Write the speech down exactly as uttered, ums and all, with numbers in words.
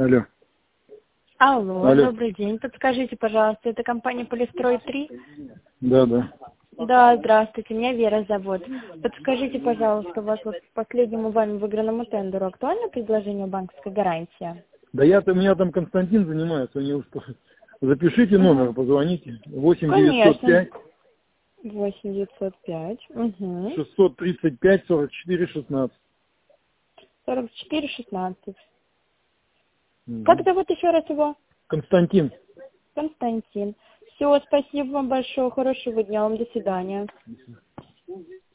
Алло. Алло, Алло. добрый день. Подскажите, пожалуйста, это компания Полистрой три? Да, да. Да, здравствуйте, меня Вера зовут. Подскажите, пожалуйста, у вас вот по последнему вами выигранному тендеру актуально предложение банковской гарантии? Да я-то, меня там Константин занимается, у него что. Запишите номер, Угу. позвоните. восемь девятьсот Конечно. пять восемь девятьсот пять. Угу. шестьсот тридцать пять сорок четыре шестнадцать. сорок четыре шестнадцать. Угу. Как зовут еще раз его? Константин. Константин. Все, спасибо вам большое, хорошего дня вам, до свидания.